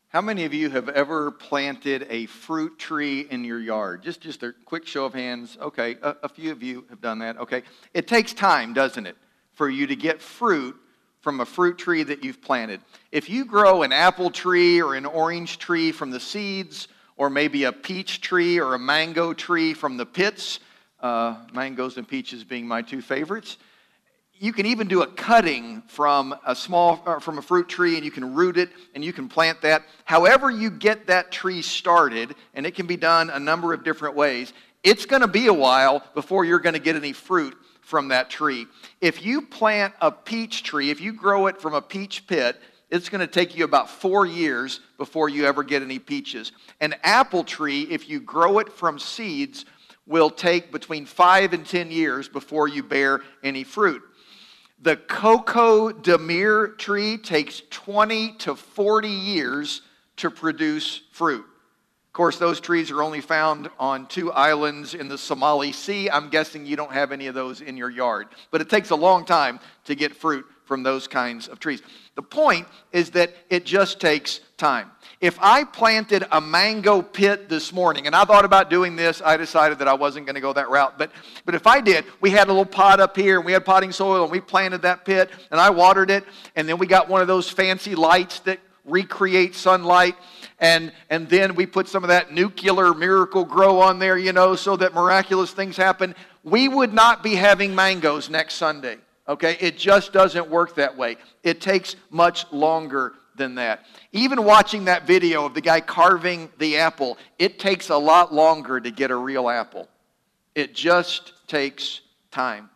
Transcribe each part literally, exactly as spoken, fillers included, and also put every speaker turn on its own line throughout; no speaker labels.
How many of you have ever planted a fruit tree in your yard? Just, just a quick show of hands. Okay, a, a few of you have done that. Okay, it takes time, doesn't it, for you to get fruit from a fruit tree that you've planted. If you grow an apple tree or an orange tree from the seeds, or maybe a peach tree or a mango tree from the pits, uh, mangoes and peaches being my two favorites, you can even do a cutting from a small uh, from a fruit tree, and you can root it and you can plant that. However you get that tree started, and it can be done a number of different ways, it's going to be a while before you're going to get any fruit from that tree. If you plant a peach tree, if you grow it from a peach pit, it's going to take you about four years before you ever get any peaches. An apple tree, if you grow it from seeds, will take between five and ten years before you bear any fruit. The cocoa de mer tree takes twenty to forty years to produce fruit. Of course, those trees are only found on two islands in the Somali Sea. I'm guessing you don't have any of those in your yard. But it takes a long time to get fruit from those kinds of trees. The point is that it just takes time. If I planted a mango pit this morning, and I thought about doing this, I decided that I wasn't going to go that route. But, but if I did, we had a little pot up here, and we had potting soil, and we planted that pit, and I watered it, and then we got one of those fancy lights that recreate sunlight, and, and then we put some of that nuclear miracle grow on there, you know, so that miraculous things happen. We would not be having mangoes next Sunday. Okay, it just doesn't work that way. It takes much longer than that. Even watching that video of the guy carving the apple, it takes a lot longer to get a real apple. It just takes time.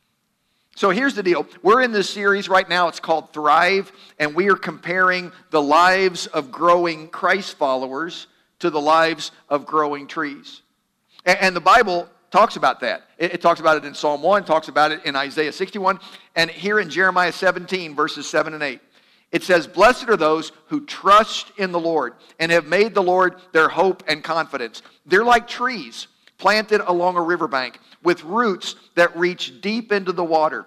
So here's the deal. We're in this series right now. It's called Thrive, and we are comparing the lives of growing Christ followers to the lives of growing trees. And the Bible talks about that. It, it talks about it in Psalm one, talks about it in Isaiah sixty-one, and here in Jeremiah seventeen, verses seven and eight. It says, "Blessed are those who trust in the Lord and have made the Lord their hope and confidence. They're like trees planted along a riverbank with roots that reach deep into the water.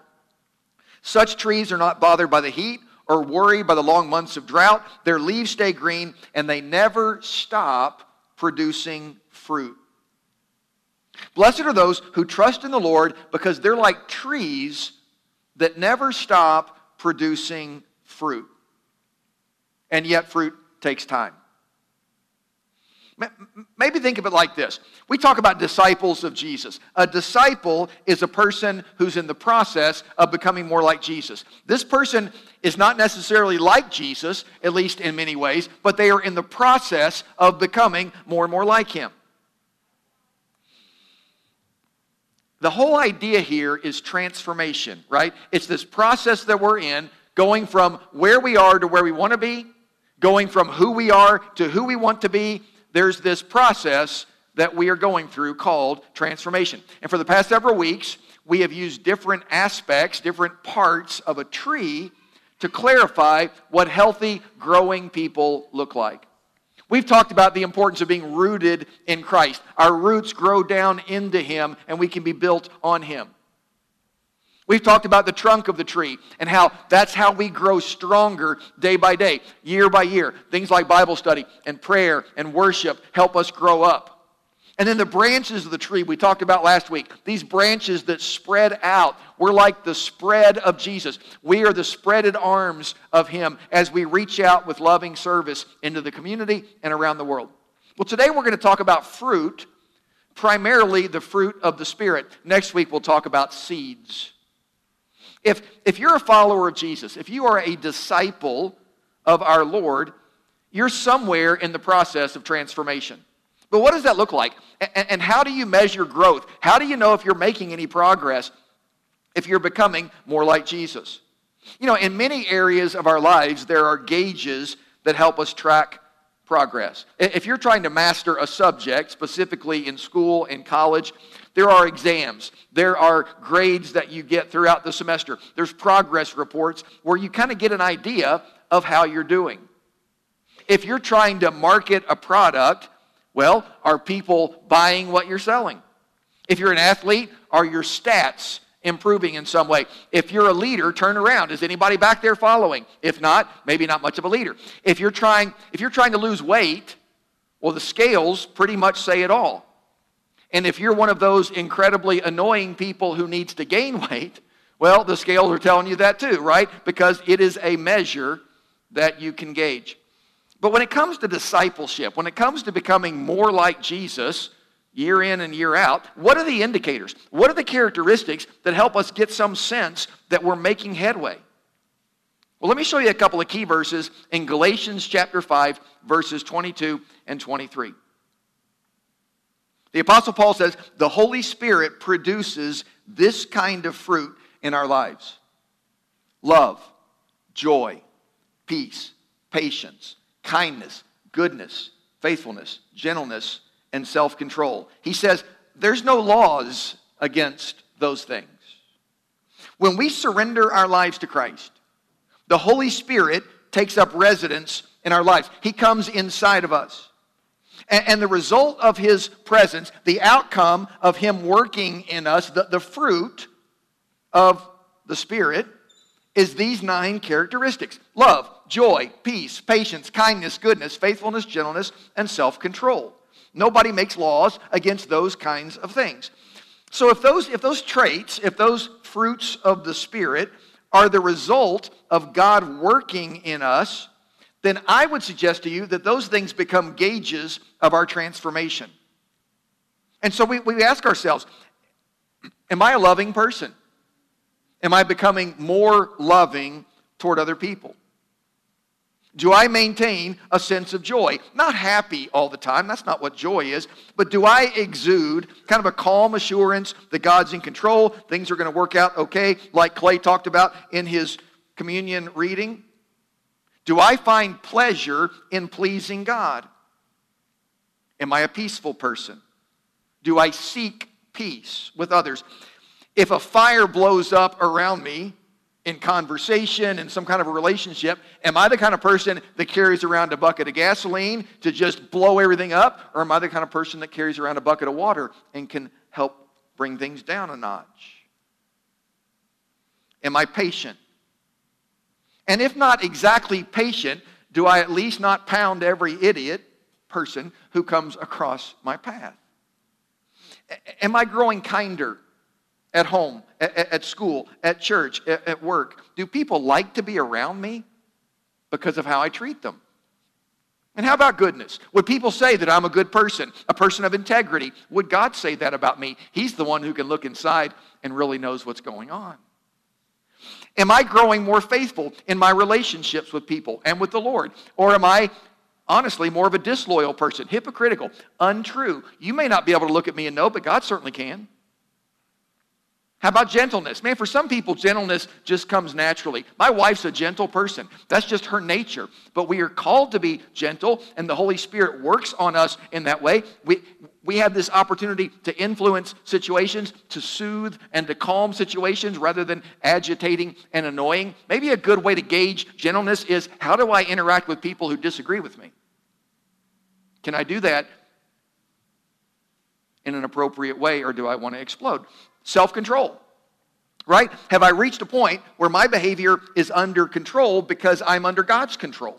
Such trees are not bothered by the heat or worried by the long months of drought. Their leaves stay green and they never stop producing fruit. Blessed are those who trust in the Lord because they're like trees that never stop producing fruit." And yet fruit takes time. Maybe think of it like this. We talk about disciples of Jesus. A disciple is a person who's in the process of becoming more like Jesus. This person is not necessarily like Jesus, at least in many ways, but they are in the process of becoming more and more like him. The whole idea here is transformation, right? It's this process that we're in, going from where we are to where we want to be, going from who we are to who we want to be. There's this process that we are going through called transformation. And for the past several weeks, we have used different aspects, different parts of a tree to clarify what healthy, growing people look like. We've talked about the importance of being rooted in Christ. Our roots grow down into him, and we can be built on him. We've talked about the trunk of the tree and how that's how we grow stronger day by day, year by year. Things like Bible study and prayer and worship help us grow up. And then the branches of the tree we talked about last week, these branches that spread out, we're like the spread of Jesus. We are the spreaded arms of him as we reach out with loving service into the community and around the world. Well, today we're going to talk about fruit, primarily the fruit of the Spirit. Next week we'll talk about seeds. If, if you're a follower of Jesus, if you are a disciple of our Lord, you're somewhere in the process of transformation. But what does that look like? And, and how do you measure growth? How do you know if you're making any progress, if you're becoming more like Jesus? You know, in many areas of our lives, there are gauges that help us track progress. If you're trying to master a subject, specifically in school and college, there are exams. There are grades that you get throughout the semester. There's progress reports where you kind of get an idea of how you're doing. If you're trying to market a product, well, are people buying what you're selling? If you're an athlete, are your stats improving in some way. If you're a leader, turn around. Is anybody back there following? If not, maybe not much of a leader. If you're trying, if you're trying to lose weight, well, the scales pretty much say it all. And if you're one of those incredibly annoying people who needs to gain weight, well, the scales are telling you that too, right? Because it is a measure that you can gauge. But when it comes to discipleship, when it comes to becoming more like Jesus, year in and year out, what are the indicators? What are the characteristics that help us get some sense that we're making headway? Well, let me show you a couple of key verses in Galatians chapter five, verses twenty-two and twenty-three. The Apostle Paul says, the Holy Spirit produces this kind of fruit in our lives: love, joy, peace, patience, kindness, goodness, faithfulness, gentleness, and self-control. He says there's no laws against those things. When we surrender our lives to Christ, the Holy Spirit takes up residence in our lives. He comes inside of us. And, and the result of His presence, the outcome of Him working in us, the, the fruit of the Spirit, is these nine characteristics: love, joy, peace, patience, kindness, goodness, faithfulness, gentleness, and self-control. Nobody makes laws against those kinds of things. So if those, if those traits, if those fruits of the Spirit are the result of God working in us, then I would suggest to you that those things become gauges of our transformation. And so we, we ask ourselves, am I a loving person? Am I becoming more loving toward other people? Do I maintain a sense of joy? Not happy all the time, that's not what joy is, but do I exude kind of a calm assurance that God's in control, things are going to work out okay, like Clay talked about in his communion reading? Do I find pleasure in pleasing God? Am I a peaceful person? Do I seek peace with others? If a fire blows up around me in conversation, in some kind of a relationship, am I the kind of person that carries around a bucket of gasoline to just blow everything up? Or am I the kind of person that carries around a bucket of water and can help bring things down a notch? Am I patient? And if not exactly patient, do I at least not pound every idiot person who comes across my path? Am I growing kinder at home, at, at school, at church, at, at work? Do people like to be around me because of how I treat them? And how about goodness? Would people say that I'm a good person, a person of integrity? Would God say that about me? He's the one who can look inside and really knows what's going on. Am I growing more faithful in my relationships with people and with the Lord? Or am I, honestly, more of a disloyal person, hypocritical, untrue? You may not be able to look at me and know, but God certainly can. How about gentleness? Man, for some people, gentleness just comes naturally. My wife's a gentle person. That's just her nature. But we are called to be gentle, and the Holy Spirit works on us in that way. We, we have this opportunity to influence situations, to soothe and to calm situations rather than agitating and annoying. Maybe a good way to gauge gentleness is, how do I interact with people who disagree with me? Can I do that in an appropriate way, or do I want to explode? Self-control, right? Have I reached a point where my behavior is under control because I'm under God's control?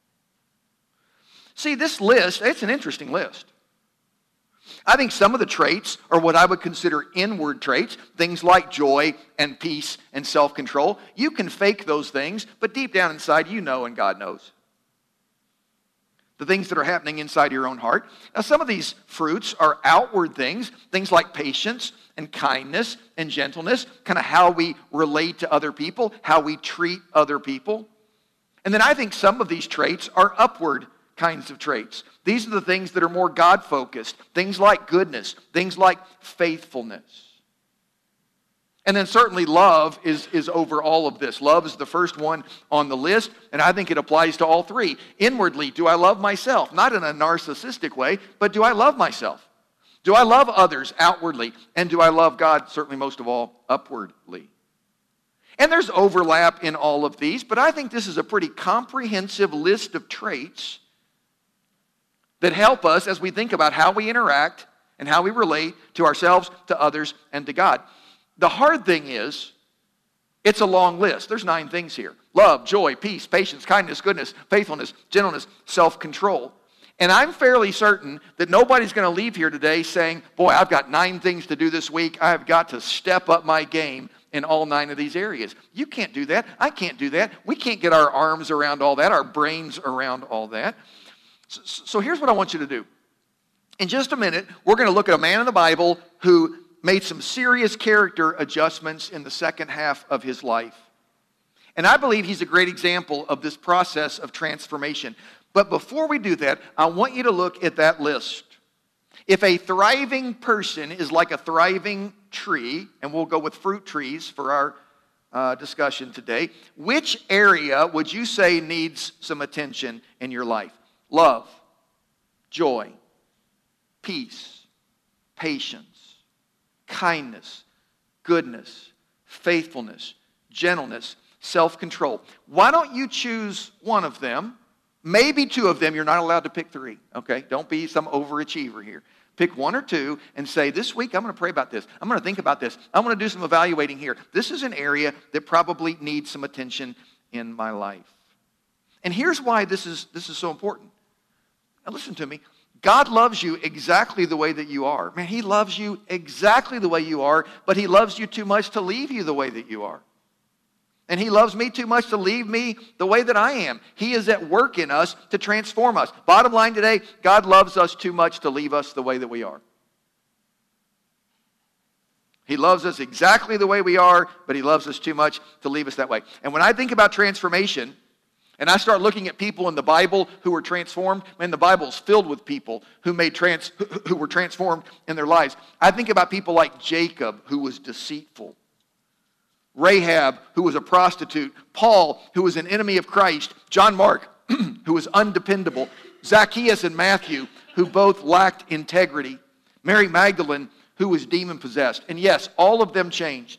See, this list, it's an interesting list. I think some of the traits are what I would consider inward traits, things like joy and peace and self-control. You can fake those things, but deep down inside, you know and God knows the things that are happening inside your own heart. Now, some of these fruits are outward things, things like patience and kindness and gentleness, kind of how we relate to other people, how we treat other people. And then I think some of these traits are upward kinds of traits. These are the things that are more God-focused, things like goodness, things like faithfulness. And then certainly love is, is over all of this. Love is the first one on the list, and I think it applies to all three. Inwardly, do I love myself? Not in a narcissistic way, but do I love myself? Do I love others outwardly? And do I love God, certainly most of all, upwardly? And there's overlap in all of these, but I think this is a pretty comprehensive list of traits that help us as we think about how we interact and how we relate to ourselves, to others, and to God. the hard thing is, it's a long list. There's nine things here. Love, joy, peace, patience, kindness, goodness, faithfulness, gentleness, self-control. And I'm fairly certain that nobody's going to leave here today saying, boy, I've got nine things to do this week. I've got to step up my game in all nine of these areas. You can't do that. I can't do that. We can't get our arms around all that, our brains around all that. So, so here's what I want you to do. In just a minute, we're going to look at a man in the Bible who made some serious character adjustments in the second half of his life. And I believe he's a great example of this process of transformation. But before we do that, I want you to look at that list. If a thriving person is like a thriving tree, and we'll go with fruit trees for our uh, discussion today, which area would you say needs some attention in your life? Love, joy, peace, patience, kindness, goodness, faithfulness, gentleness, self-control. Why don't you choose one of them? Maybe two of them. You're not allowed to pick three, okay? Don't be some overachiever here. Pick one or two and say, this week I'm going to pray about this. I'm going to think about this. I'm going to do some evaluating here. This is an area that probably needs some attention in my life. And here's why this is, this is so important. Now listen to me. God loves you exactly the way that you are. Man, He loves you exactly the way you are, but He loves you too much to leave you the way that you are. And He loves me too much to leave me the way that I am. He is at work in us to transform us. Bottom line today, God loves us too much to leave us the way that we are. He loves us exactly the way we are, but He loves us too much to leave us that way. And when I think about transformation, and I start looking at people in the Bible who were transformed, man, the Bible's filled with people who made trans, who were transformed in their lives. I think about people like Jacob, who was deceitful. Rahab, who was a prostitute. Paul, who was an enemy of Christ. John Mark, who was undependable. Zacchaeus and Matthew, who both lacked integrity. Mary Magdalene, who was demon-possessed. And yes, all of them changed.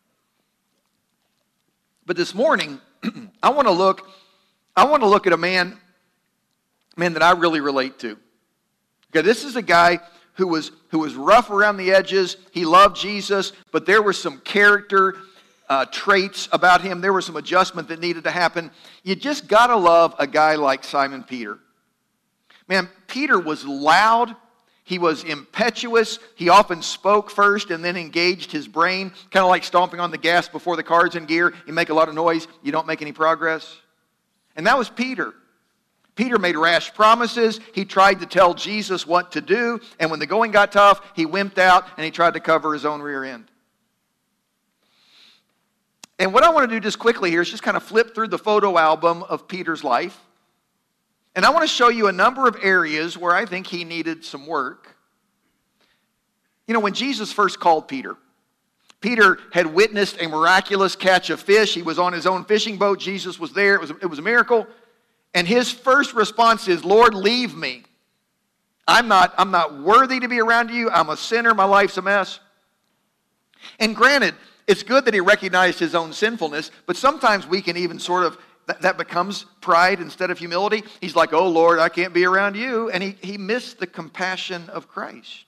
But this morning, I want to look, I want to look at a man, man that I really relate to. Okay, this is a guy who was, who was rough around the edges. He loved Jesus, but there were some character Uh, traits about him. There was some adjustment that needed to happen. You just got to love a guy like Simon Peter. Man, Peter was loud. He was impetuous. He often spoke first and then engaged his brain, kind of like stomping on the gas before the car's in gear. You make a lot of noise, you don't make any progress. And that was Peter. Peter made rash promises. He tried to tell Jesus what to do. And when the going got tough, he wimped out and he tried to cover his own rear end. And what I want to do just quickly here is just kind of flip through the photo album of Peter's life. And I want to show you a number of areas where I think he needed some work. You know, when Jesus first called Peter, Peter had witnessed a miraculous catch of fish. He was on his own fishing boat. Jesus was there. It was, it was a miracle. And his first response is, Lord, leave me. I'm not, I'm not worthy to be around you. I'm a sinner. My life's a mess. And granted, it's good that he recognized his own sinfulness, but sometimes we can even sort of, that, that becomes pride instead of humility. He's like, oh Lord, I can't be around you. And he, he missed the compassion of Christ.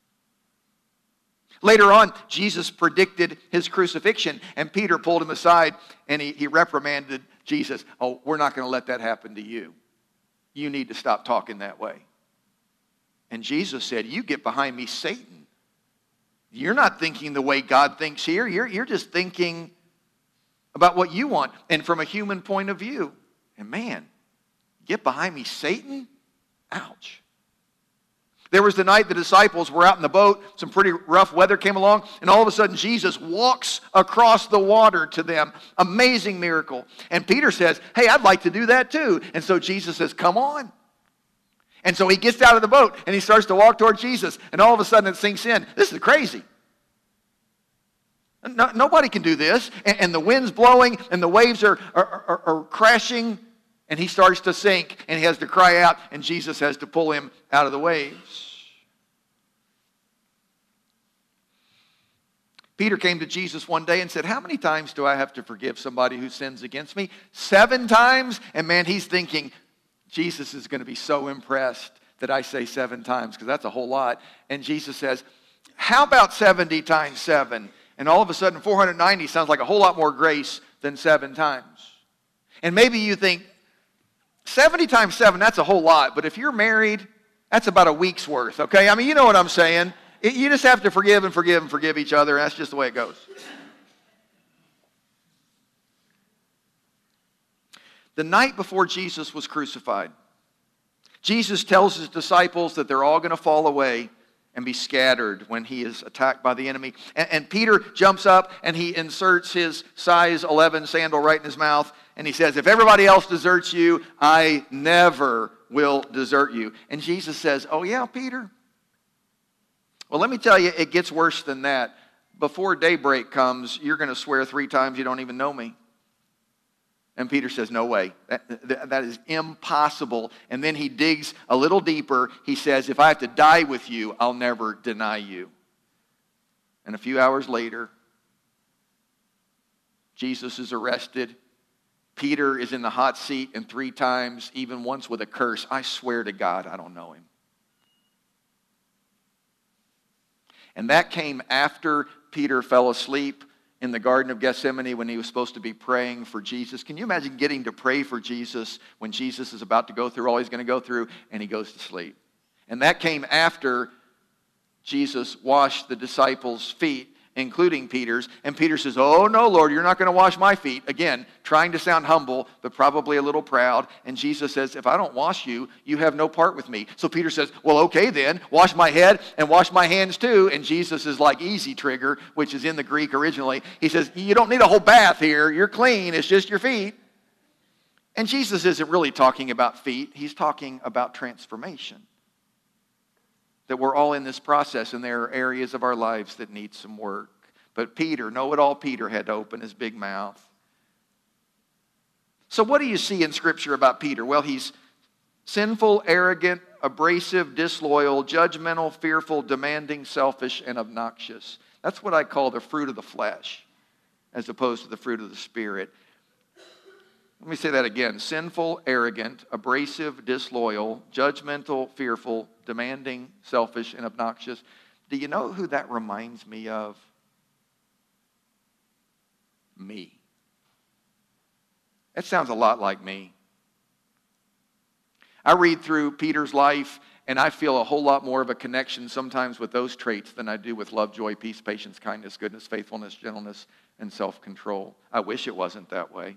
Later on, Jesus predicted his crucifixion, and Peter pulled him aside and he, he reprimanded Jesus. Oh, we're not going to let that happen to you. You need to stop talking that way. And Jesus said, you get behind me, Satan. You're not thinking the way God thinks here. You're, you're just thinking about what you want and from a human point of view. And man, get behind me, Satan? Ouch. There was the night the disciples were out in the boat. Some pretty rough weather came along. And all of a sudden, Jesus walks across the water to them. Amazing miracle. And Peter says, hey, I'd like to do that too. And so Jesus says, come on. And so he gets out of the boat and he starts to walk toward Jesus. And all of a sudden it sinks in. This is crazy. No, nobody can do this. And, and the wind's blowing and the waves are, are, are, are crashing. And he starts to sink and he has to cry out. And Jesus has to pull him out of the waves. Peter came to Jesus one day and said, how many times do I have to forgive somebody who sins against me? Seven times? And man, he's thinking, Jesus is going to be so impressed that I say seven times, because that's a whole lot. And Jesus says, how about seventy times seven? And all of a sudden, four hundred ninety sounds like a whole lot more grace than seven times. And maybe you think, seventy times seven, that's a whole lot. But if you're married, that's about a week's worth, okay? I mean, you know what I'm saying. It, you just have to forgive and forgive and forgive each other. That's just the way it goes. The night before Jesus was crucified, Jesus tells his disciples that they're all going to fall away and be scattered when he is attacked by the enemy. And, and Peter jumps up and he inserts his size eleven sandal right in his mouth. And he says, if everybody else deserts you, I never will desert you. And Jesus says, oh yeah, Peter? Well, let me tell you, it gets worse than that. Before daybreak comes, you're going to swear three times you don't even know me. And Peter says, no way. That, that, that is impossible. And then he digs a little deeper. He says, if I have to die with you, I'll never deny you. And a few hours later, Jesus is arrested. Peter is in the hot seat, and three times, even once with a curse, I swear to God, I don't know him. And that came after Peter fell asleep in the Garden of Gethsemane when he was supposed to be praying for Jesus. Can you imagine getting to pray for Jesus when Jesus is about to go through all he's going to go through, and he goes to sleep? And that came after Jesus washed the disciples' feet, including Peter's. And Peter says, oh no, Lord, you're not going to wash my feet. Again, trying to sound humble, but probably a little proud. And Jesus says, if I don't wash you, you have no part with me. So Peter says, well, okay then, wash my head and wash my hands too. And Jesus is like easy trigger, which is in the Greek originally. He says, you don't need a whole bath here. You're clean. It's just your feet. And Jesus isn't really talking about feet. He's talking about transformation. That we're all in this process, and there are areas of our lives that need some work. But Peter, know-it-all Peter, had to open his big mouth. So what do you see in Scripture about Peter? Well, he's sinful, arrogant, abrasive, disloyal, judgmental, fearful, demanding, selfish, and obnoxious. That's what I call the fruit of the flesh, as opposed to the fruit of the Spirit. Let me say that again. Sinful, arrogant, abrasive, disloyal, judgmental, fearful, demanding, selfish, and obnoxious. Do you know who that reminds me of? Me. That sounds a lot like me. I read through Peter's life, and I feel a whole lot more of a connection sometimes with those traits than I do with love, joy, peace, patience, kindness, goodness, faithfulness, gentleness, and self-control. I wish it wasn't that way.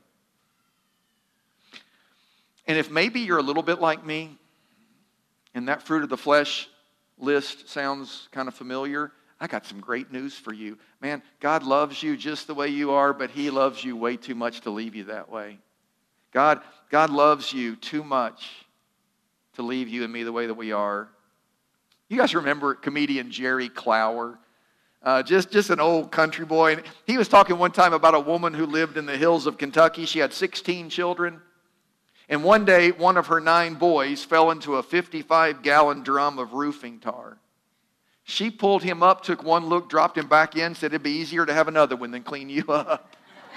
And if maybe you're a little bit like me, and that fruit of the flesh list sounds kind of familiar, I got some great news for you. Man, God loves you just the way you are, but he loves you way too much to leave you that way. God, God loves you too much to leave you and me the way that we are. You guys remember comedian Jerry Clower? Uh, just, just an old country boy. And he was talking one time about a woman who lived in the hills of Kentucky. She had sixteen children. And one day, one of her nine boys fell into a fifty-five gallon drum of roofing tar. She pulled him up, took one look, dropped him back in, said it'd be easier to have another one than clean you up.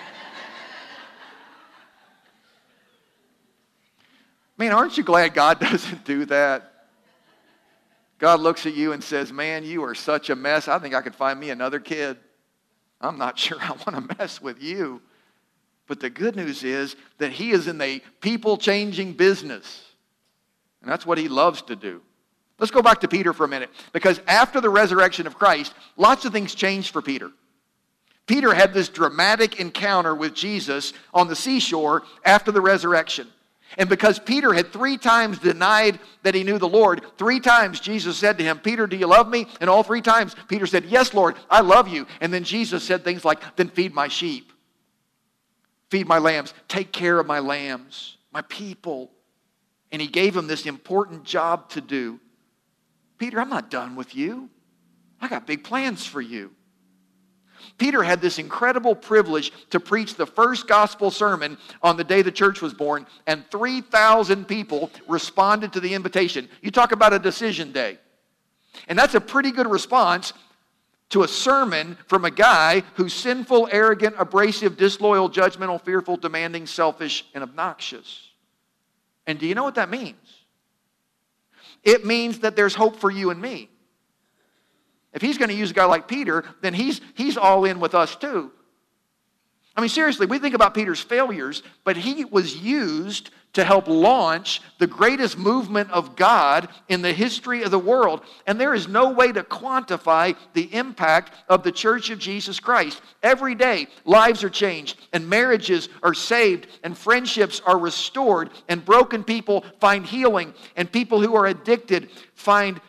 Man, aren't you glad God doesn't do that? God looks at you and says, man, you are such a mess. I think I could find me another kid. I'm not sure I want to mess with you. But the good news is that he is in the people-changing business. And that's what he loves to do. Let's go back to Peter for a minute. Because after the resurrection of Christ, lots of things changed for Peter. Peter had this dramatic encounter with Jesus on the seashore after the resurrection. And because Peter had three times denied that he knew the Lord, three times Jesus said to him, Peter, do you love me? And all three times Peter said, yes, Lord, I love you. And then Jesus said things like, then feed my sheep. Feed my lambs. Take care of my lambs, my people. And he gave him this important job to do. Peter, I'm not done with you. I got big plans for you. Peter had this incredible privilege to preach the first gospel sermon on the day the church was born, and three thousand people responded to the invitation. You talk about a decision day. And that's a pretty good response to a sermon from a guy who's sinful, arrogant, abrasive, disloyal, judgmental, fearful, demanding, selfish, and obnoxious. And do you know what that means? It means that there's hope for you and me. If he's going to use a guy like Peter, then he's, he's all in with us too. I mean, seriously, we think about Peter's failures, but he was used to help launch the greatest movement of God in the history of the world. And there is no way to quantify the impact of the Church of Jesus Christ. Every day, lives are changed, and marriages are saved, and friendships are restored, and broken people find healing, and people who are addicted find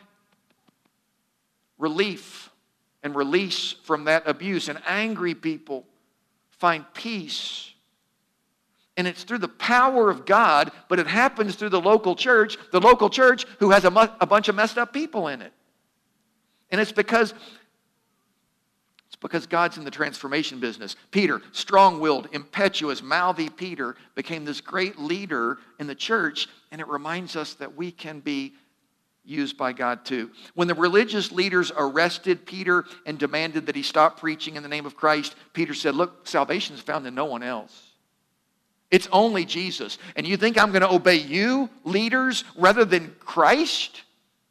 relief and release from that abuse, and angry people find peace. And it's through the power of God, but it happens through the local church, the local church who has a, mu- a bunch of messed up people in it. And it's because, it's because God's in the transformation business. Peter, strong-willed, impetuous, mouthy Peter, became this great leader in the church, and it reminds us that we can be used by God too. When the religious leaders arrested Peter and demanded that he stop preaching in the name of Christ, Peter said, look, salvation is found in no one else. It's only Jesus. And you think I'm going to obey you, leaders, rather than Christ?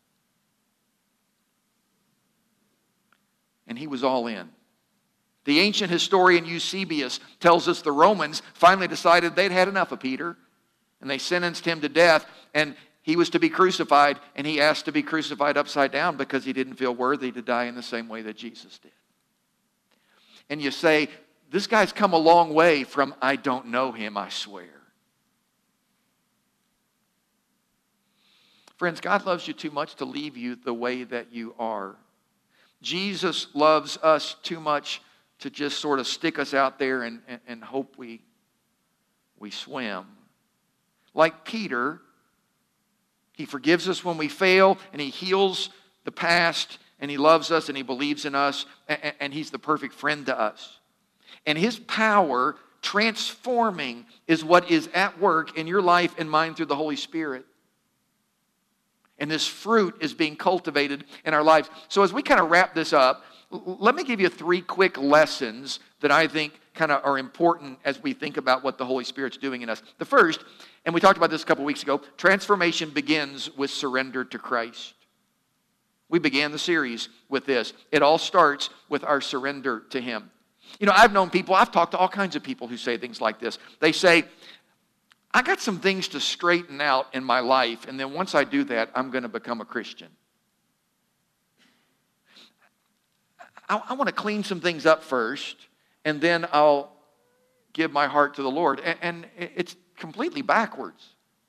And he was all in. The ancient historian Eusebius tells us the Romans finally decided they'd had enough of Peter, and they sentenced him to death, and he was to be crucified, and he asked to be crucified upside down because he didn't feel worthy to die in the same way that Jesus did. And you say, this guy's come a long way from, I don't know him, I swear. Friends, God loves you too much to leave you the way that you are. Jesus loves us too much to just sort of stick us out there and, and, and hope we, we swim. Like Peter, he forgives us when we fail, and he heals the past, and he loves us, and he believes in us, and, and he's the perfect friend to us. And his power transforming is what is at work in your life and mine through the Holy Spirit. And this fruit is being cultivated in our lives. So as we kind of wrap this up, let me give you three quick lessons that I think kind of are important as we think about what the Holy Spirit's doing in us. The first, and we talked about this a couple weeks ago, transformation begins with surrender to Christ. We began the series with this. It all starts with our surrender to him. You know, I've known people, I've talked to all kinds of people who say things like this. They say, I got some things to straighten out in my life, and then once I do that, I'm going to become a Christian. I, I want to clean some things up first, and then I'll give my heart to the Lord. And, and it's completely backwards.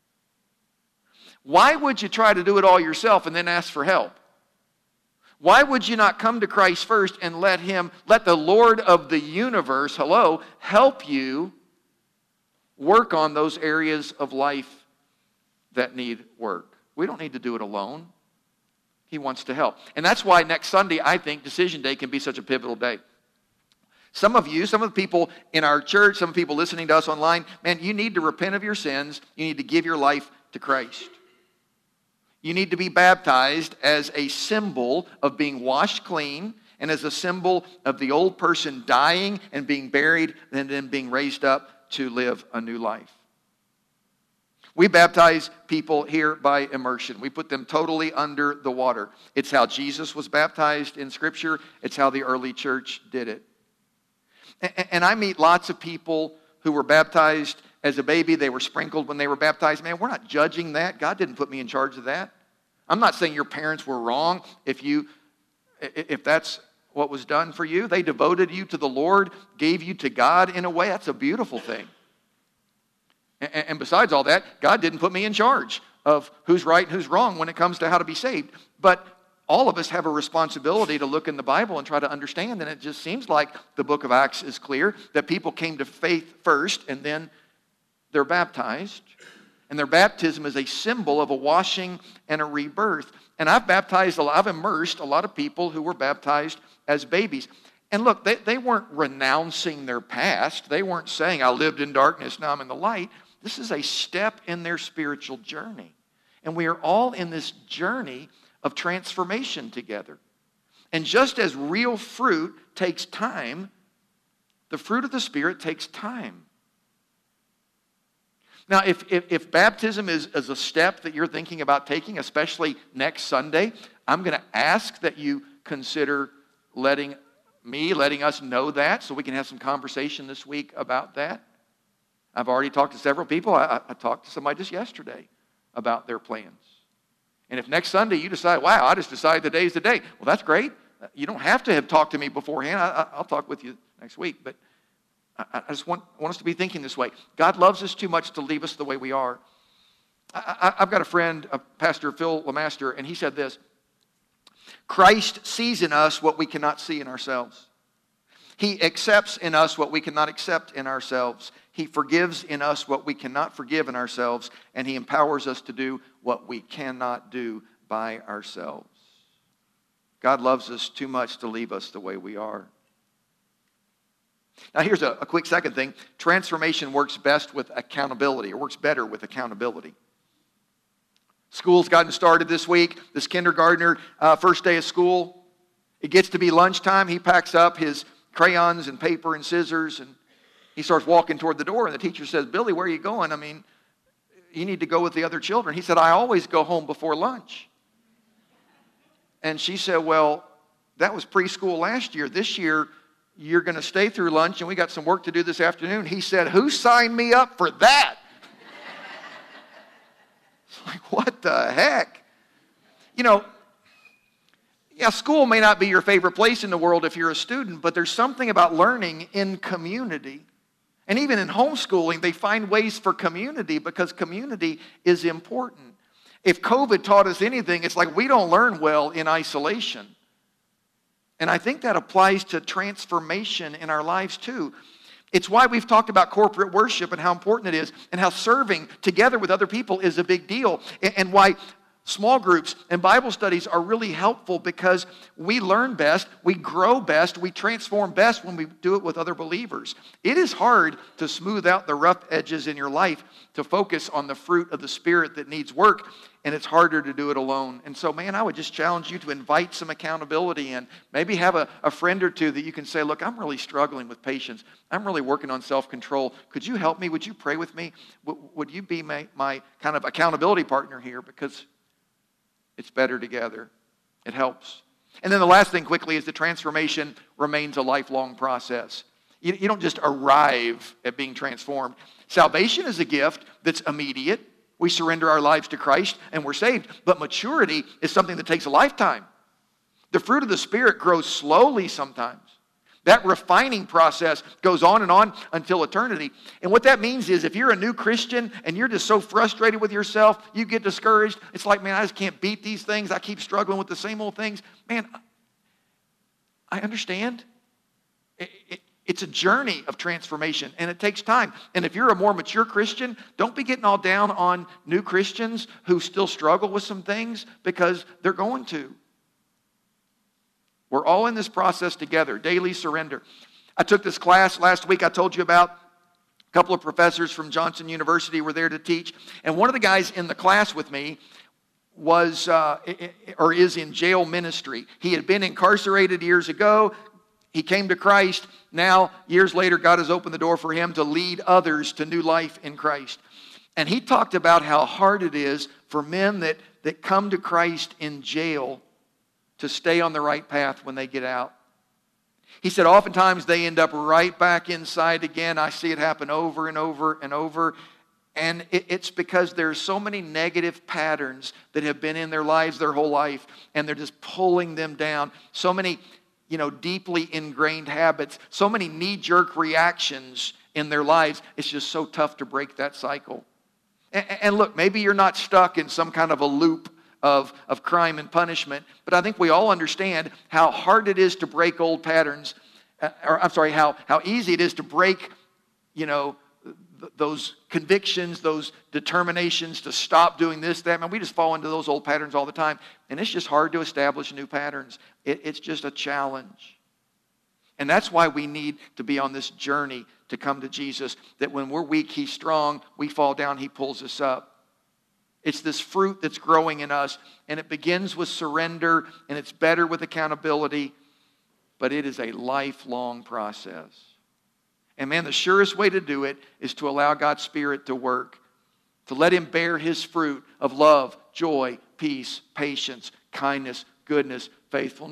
Why would you try to do it all yourself and then ask for help? Why would you not come to Christ first and let him, let the Lord of the universe, hello, help you work on those areas of life that need work? We don't need to do it alone. He wants to help. And that's why next Sunday, I think, Decision Day can be such a pivotal day. Some of you, some of the people in our church, some people listening to us online, man, you need to repent of your sins. You need to give your life to Christ. You need to be baptized as a symbol of being washed clean and as a symbol of the old person dying and being buried and then being raised up to live a new life. We baptize people here by immersion. We put them totally under the water. It's how Jesus was baptized in Scripture. It's how the early church did it. And I meet lots of people who were baptized as a baby. They were sprinkled when they were baptized. Man, we're not judging that. God didn't put me in charge of that. I'm not saying your parents were wrong if you, if that's what was done for you. They devoted you to the Lord, gave you to God in a way. That's a beautiful thing. And besides all that, God didn't put me in charge of who's right and who's wrong when it comes to how to be saved. But all of us have a responsibility to look in the Bible and try to understand. And it just seems like the book of Acts is clear that people came to faith first and then they're baptized. And their baptism is a symbol of a washing and a rebirth. And I've baptized, I've immersed a lot of people who were baptized as babies. And look, they, they weren't renouncing their past. They weren't saying, I lived in darkness, now I'm in the light. This is a step in their spiritual journey. And we are all in this journey of transformation together. And just as real fruit takes time, the fruit of the Spirit takes time. Now, if, if, if baptism is, is a step that you're thinking about taking, especially next Sunday, I'm going to ask that you consider letting me, letting us know that so we can have some conversation this week about that? I've already talked to several people. I, I talked to somebody just yesterday about their plans. And if next Sunday you decide, wow, I just decided today's the day, well, that's great. You don't have to have talked to me beforehand. I, I, I'll talk with you next week. But I, I just want, want us to be thinking this way. God loves us too much to leave us the way we are. I, I, I've got a friend, a Pastor Phil Lemaster, and he said this: Christ sees in us what we cannot see in ourselves. He accepts in us what we cannot accept in ourselves. He forgives in us what we cannot forgive in ourselves. And He empowers us to do what we cannot do by ourselves. God loves us too much to leave us the way we are. Now here's a, a quick second thing. Transformation works best with accountability. It works better with accountability. School's gotten started this week. This kindergartner, uh, first day of school. It gets to be lunchtime. He packs up his crayons and paper and scissors, and he starts walking toward the door, and the teacher says, Billy, where are you going? I mean, you need to go with the other children. He said, I always go home before lunch. And she said, well, that was preschool last year. This year, you're going to stay through lunch, and we got some work to do this afternoon. He said, who signed me up for that? It's like, what the heck? You know, yeah, school may not be your favorite place in the world if you're a student, but there's something about learning in community. And even in homeschooling, they find ways for community because community is important. If COVID taught us anything, it's like we don't learn well in isolation. And I think that applies to transformation in our lives too. It's why we've talked about corporate worship and how important it is, and how serving together with other people is a big deal, and why small groups and Bible studies are really helpful, because we learn best, we grow best, we transform best when we do it with other believers. It is hard to smooth out the rough edges in your life, to focus on the fruit of the Spirit that needs work, and it's harder to do it alone. And so, man, I would just challenge you to invite some accountability and maybe have a, a friend or two that you can say, look, I'm really struggling with patience. I'm really working on self-control. Could you help me? Would you pray with me? W- would you be my, my kind of accountability partner here? Because it's better together. It helps. And then the last thing quickly is the transformation remains a lifelong process. You, you don't just arrive at being transformed. Salvation is a gift that's immediate. We surrender our lives to Christ and we're saved. But maturity is something that takes a lifetime. The fruit of the Spirit grows slowly sometimes. That refining process goes on and on until eternity. And what that means is if you're a new Christian and you're just so frustrated with yourself, you get discouraged. It's like, man, I just can't beat these things. I keep struggling with the same old things. Man, I understand. It, it, it's a journey of transformation, and it takes time. And if you're a more mature Christian, don't be getting all down on new Christians who still struggle with some things, because they're going to. We're all in this process together, daily surrender. I took this class last week I told you about. A couple of professors from Johnson University were there to teach. And one of the guys in the class with me was, uh, or is in jail ministry. He had been incarcerated years ago. He came to Christ. Now, years later, God has opened the door for him to lead others to new life in Christ. And he talked about how hard it is for men that, that come to Christ in jail to stay on the right path when they get out. He said oftentimes they end up right back inside again. I see it happen over and over and over. And it, it's because there's so many negative patterns that have been in their lives their whole life, and they're just pulling them down. So many, you know, deeply ingrained habits, so many knee-jerk reactions in their lives. It's just so tough to break that cycle. And, and look, maybe you're not stuck in some kind of a loop Of, of crime and punishment. But I think we all understand how hard it is to break old patterns, uh, or I'm sorry, how, how easy it is to break, you know, th- those convictions, those determinations to stop doing this, that. Man, we just fall into those old patterns all the time. And it's just hard to establish new patterns. It, it's just a challenge. And that's why we need to be on this journey to come to Jesus, that when we're weak, He's strong. We fall down, He pulls us up. It's this fruit that's growing in us, and it begins with surrender, and it's better with accountability, but it is a lifelong process. And man, the surest way to do it is to allow God's Spirit to work, to let Him bear His fruit of love, joy, peace, patience, kindness, goodness, faithfulness,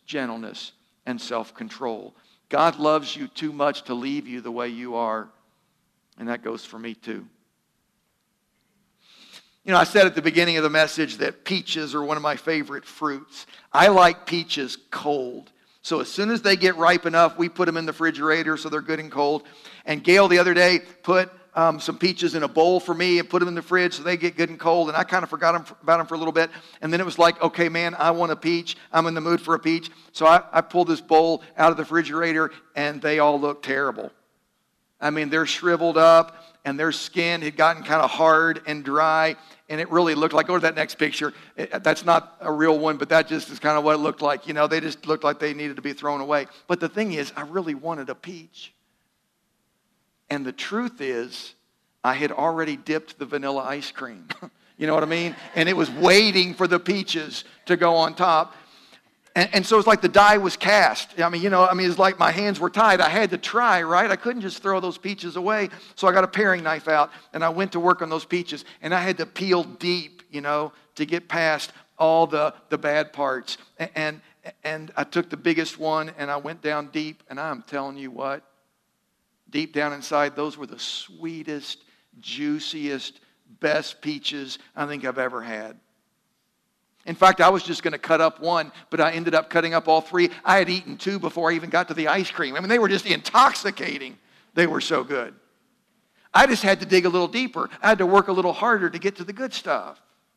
gentleness, and self-control. God loves you too much to leave you the way you are. And that goes for me too. You know, I said at the beginning of the message that peaches are one of my favorite fruits. I like peaches cold. So as soon as they get ripe enough, we put them in the refrigerator so they're good and cold. And Gail the other day put um, some peaches in a bowl for me and put them in the fridge so they get good and cold. And I kind of forgot them, about them for a little bit. And then it was like, okay, man, I want a peach. I'm in the mood for a peach. So I, I pulled this bowl out of the refrigerator and they all look terrible. I mean, they're shriveled up and their skin had gotten kind of hard and dry. And it really looked like, go to that next picture. It, that's not a real one, but that just is kind of what it looked like. You know, they just looked like they needed to be thrown away. But the thing is, I really wanted a peach. And the truth is, I had already dipped the vanilla ice cream. You know what I mean? And it was waiting for the peaches to go on top. And, and so it's like the die was cast. I mean, you know, I mean, it's like my hands were tied. I had to try, right? I couldn't just throw those peaches away. So I got a paring knife out, and I went to work on those peaches. And I had to peel deep, you know, to get past all the, the bad parts. And, and, and I took the biggest one, and I went down deep. And I'm telling you what, deep down inside, those were the sweetest, juiciest, best peaches I think I've ever had. In fact, I was just going to cut up one, but I ended up cutting up all three. I had eaten two before I even got to the ice cream. I mean, they were just intoxicating. They were so good. I just had to dig a little deeper. I had to work a little harder to get to the good stuff.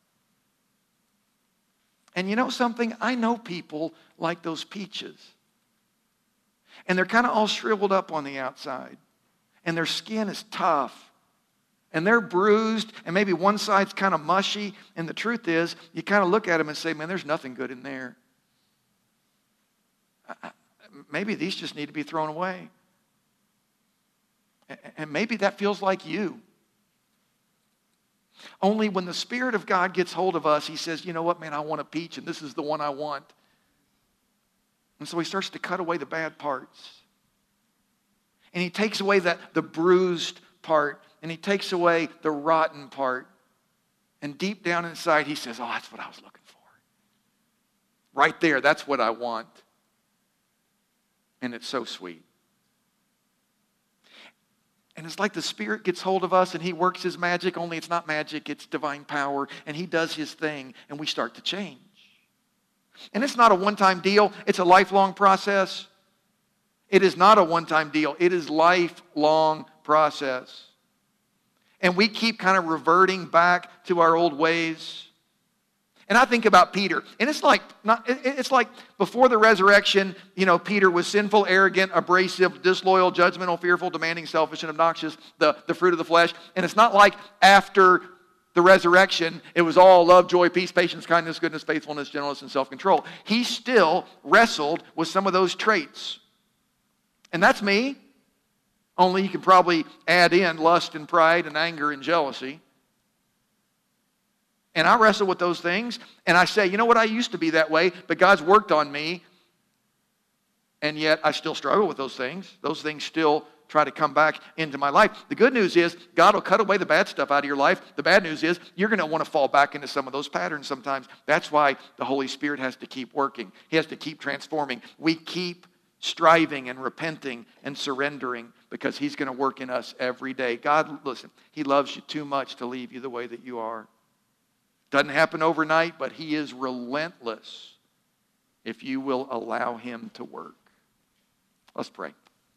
And you know something? I know people like those peaches. And they're kind of all shriveled up on the outside. And their skin is tough. And they're bruised, and maybe one side's kind of mushy. And the truth is, you kind of look at them and say, man, there's nothing good in there. I, maybe these just need to be thrown away. And maybe that feels like you. Only when the Spirit of God gets hold of us, He says, you know what, man, I want a peach, and this is the one I want. And so He starts to cut away the bad parts. And He takes away that the bruised part. And He takes away the rotten part. And deep down inside, He says, oh, that's what I was looking for. Right there, that's what I want. And it's so sweet. And it's like the Spirit gets hold of us and He works His magic, only it's not magic, it's divine power. And He does His thing and we start to change. And it's not a one-time deal. It's a lifelong process. It is not a one-time deal. It is lifelong process. And we keep kind of reverting back to our old ways. And I think about Peter. And it's like not, it's like before the resurrection, you know, Peter was sinful, arrogant, abrasive, disloyal, judgmental, fearful, demanding, selfish, and obnoxious, the, the fruit of the flesh. And it's not like after the resurrection, it was all love, joy, peace, patience, kindness, goodness, faithfulness, gentleness, and self-control. He still wrestled with some of those traits. And that's me. Only you can probably add in lust and pride and anger and jealousy. And I wrestle with those things. And I say, you know what, I used to be that way, but God's worked on me. And yet I still struggle with those things. Those things still try to come back into my life. The good news is God will cut away the bad stuff out of your life. The bad news is you're going to want to fall back into some of those patterns sometimes. That's why the Holy Spirit has to keep working. He has to keep transforming. We keep striving and repenting and surrendering because He's going to work in us every day. God, listen, He loves you too much to leave you the way that you are. Doesn't happen overnight, but He is relentless if you will allow Him to work. Let's pray.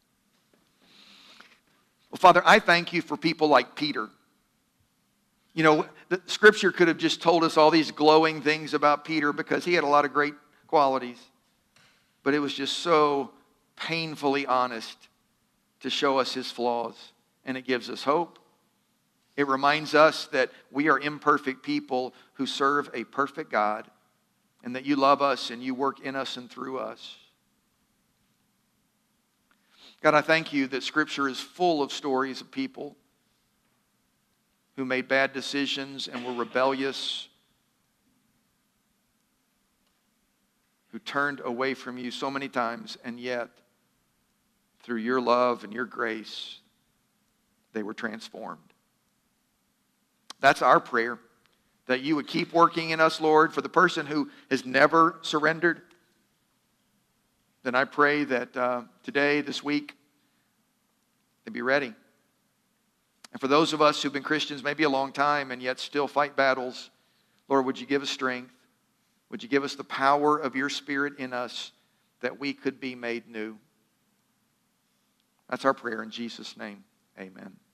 Well, Father, I thank You for people like Peter. You know, the Scripture could have just told us all these glowing things about Peter because he had a lot of great qualities. But it was just so painfully honest to show us his flaws. And it gives us hope. It reminds us that we are imperfect people who serve a perfect God. And that You love us and You work in us and through us. God, I thank You that Scripture is full of stories of people who made bad decisions and were rebellious, who turned away from You so many times, and yet, through Your love and Your grace, they were transformed. That's our prayer, that You would keep working in us, Lord, for the person who has never surrendered, then I pray that uh, today, this week, they be ready. And for those of us who've been Christians maybe a long time and yet still fight battles, Lord, would you give us strength? Would you give us the power of your Spirit in us that we could be made new? That's our prayer in Jesus' name. Amen.